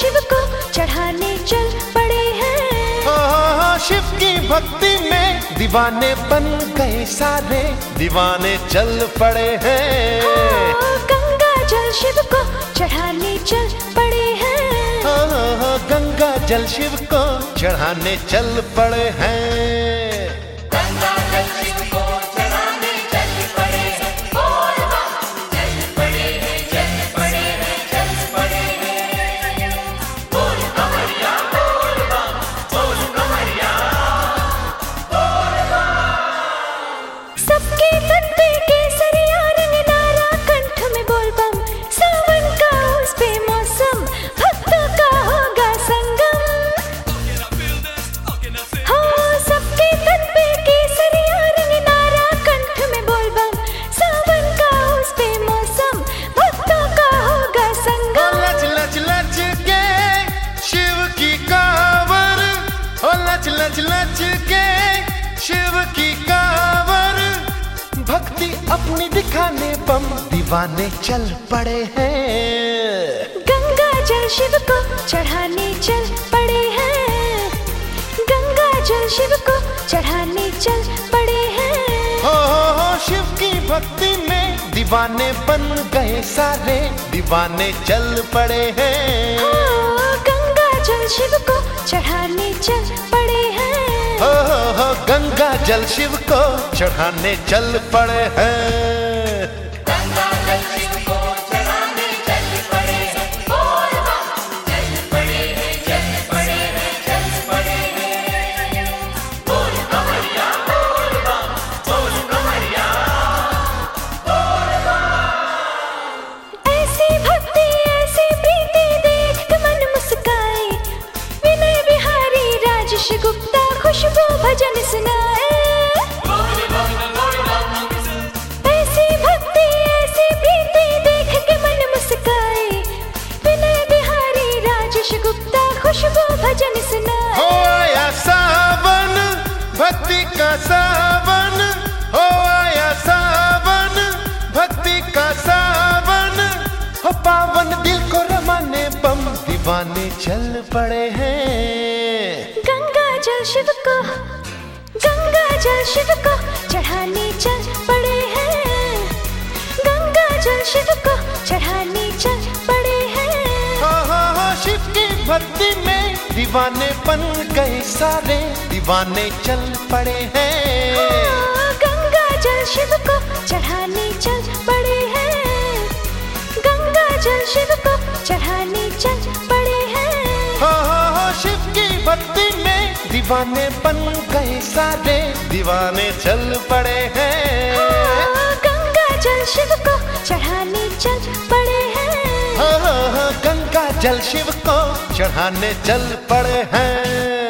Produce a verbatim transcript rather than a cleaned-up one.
शिव को चढ़ाने चल पड़े हैं। हो, हो, हो, शिव की भक्ति में दीवाने बन गए सारे, दीवाने चल पड़े हैं। हो, गंगा जल शिव को चढ़ाने चल पड़े हैं। हो, हो, हो, गंगा जल शिव को चढ़ाने चल पड़े हैं। गंगा जल शिव को चढ़ाने चल पड़े हैं। बोल बम चल पड़े हैं, चल पड़े हैं, चल पड़े हैं। बोल कमरिया बोल बम, बोल कमरिया बोल बम। सबके तन पे केसरिया रंग नारा, कंठ में बोल बम, सावन का उस पे मौसम, भक्तों का होगा संगम। हो, सबके तन पे केसरिया रंग नारा, कंठ में बोल बम, सावन का उस पे मौसम, भक्तों का होगा संगम। लच लच लच के शिव की कांवर, ओ लच लच लच के शिव की कांवर, भक्ति अपनी दिखाने बम दीवाने चल पड़े हैं। गंगा जल शिव को चढ़ाने चल पड़े हैं। गंगा जल शिव को चढ़ाने चल पड़े हैं। हो, हो, हो, शिव की भक्ति में दीवाने बन गए सारे, दीवाने चल पड़े हैं। हो, गंगा जल शिव को चढ़ाने चल पड़े हैं। हो, हो, हो, गंगा जल शिव को चढ़ाने चल पड़े हैं। गंगा जल शिव को चढ़ाने चल पड़े हैं। बोल बम चल पड़े हैं, चल पड़े हैं, चल पड़े हैं। बोल कमरिया बोल बम, बोल कमरिया बोल बम। ऐसी भक्ति ऐसी प्रीति देख के मन मुस्काए, विनय बिहारी राजेश गुप्ता खुशबू भजन सुनाए। ऐसी भक्ति ऐसी प्रीति देख के मन मुस्काए, विनय बिहारी राजेश गुप्ता खुशबू भजन सुनाए। हो आया सावन भक्ति का सावन, हो आया सावन भक्ति का सावन, हो पावन दिल को रमाने बम दीवाने चल पड़े हैं। गंगा जल शिव को गंगा जल शिव को चढ़ाने चल पड़े हैं। गंगा जल शिव को चढ़ाने चल पड़े हैं। हो, हो, हो, शिव की भक्ति में दीवाने बन गए सारे, दीवाने चल पड़े हैं। हो, गंगा जल शिव को चढ़ाने चल पड़े हैं। गंगा जल शिव को चढ़ाने चल पड़े हैं। हो, हो, हो, शिव की भक्ति में दीवाने बन गए सारे, दीवाने चल पड़े हैं। हो, गंगा जल शिव को चढ़ाने चल पड़े हैं। हो, हो, हो, गंगा जल शिव को चढ़ाने चल पड़े हैं।